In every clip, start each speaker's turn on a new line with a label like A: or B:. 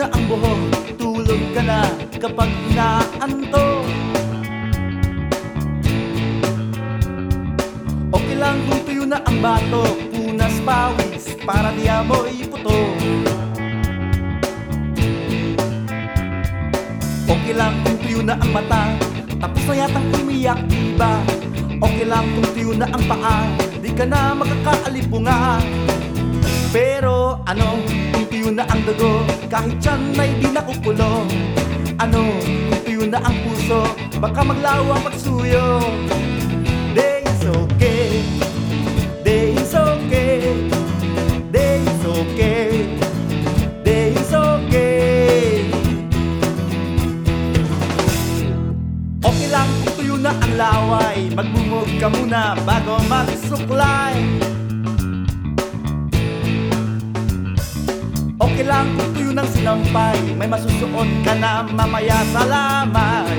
A: na ang buhok, tulog ka na kapag inaantok. Okay lang kung tuyo na ang batok, punas pawis para di amoy putok. Okay lang kung tuyo na ang mata, tapos na yatang umiyak, diba? Okay lang kung tuyo na ang paa, di ka na makakaalipunga. Pero ano, kung tuyo na ang dugo, kahit yan ay di nakukulong. Ano, kung tuyo na ang puso, baka maglaw ang pagsuyo. Days okay, days okay, days okay, days okay. Okay lang kung tuyo na ang laway, magmumog ka muna bago magsuklay. Okay lang kung tuyo ng sinampay, may masusuot ka na mamaya sa lamay.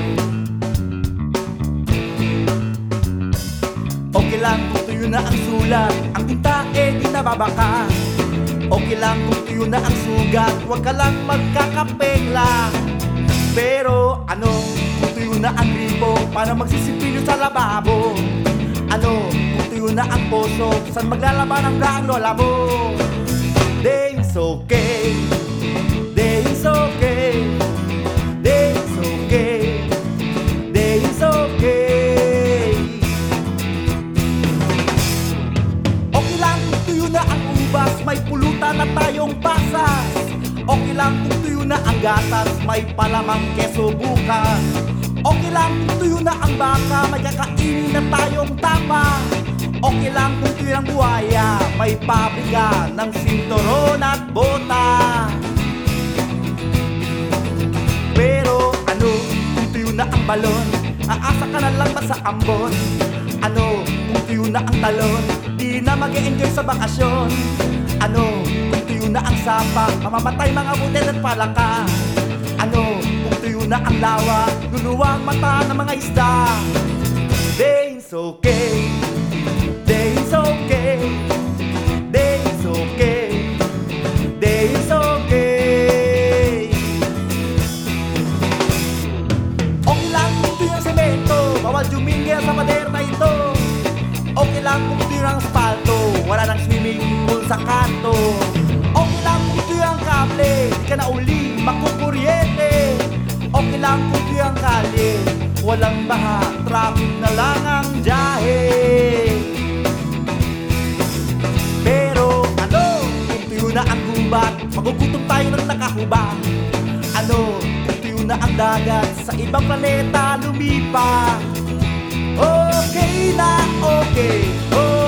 A: Okay lang kung tuyo na ang sulat, ang tinta eh di nababaka. Okay lang kung tuyo na ang sugat, huwag ka lang magkakapengla. Pero ano, kung tuyo na ang gripo, paano magsisipilyo sa lababo? Ano, kung tuyo na ang poso, saan maglalaban ang ang lola mo? Days okay, days okay, days okay, days okay. Okay lang kung tuyo na ang ubas, may pulutan na tayong pasas. Okay lang kung tuyo na ang gatas, may palamang keso bukas. Okay lang kung tuyo na ang baka, may kakainin na tayong tapa. Okay lang kung tuyo ang buhaya, may pabrika ng sinturon at bota. Pero ano, kung tuyo na ang balon, aasa ka na lang ba sa ambon? Ano, kung tuyo na ang talon, di na mag-e-enjoy sa bakasyon. Ano, kung tuyo na ang sapa, mamamatay mga butil at palaka. Ano, kung tuyo na ang lawa, luluwa ang mata ng mga isda. Days okay, days okay, days okay, days okay. Okay lang kung tuyo ang semento, bawal jumingil sa pader na ito. Okay lang kung tuyo ang asfalto, wala nang swimming pool sa kanto. Okay lang kung tuyo ang kable, di ka na uli makukuryente. Okay lang kung tuyo ang kalye, walang baha, traffic na lang ang jahe. Pero ano, kung tuyo na ang gubat, magugutom tayo ng nakahubad. Ano, kung tuyo na ang dagat, sa ibang planeta lumipa. Okay na okay,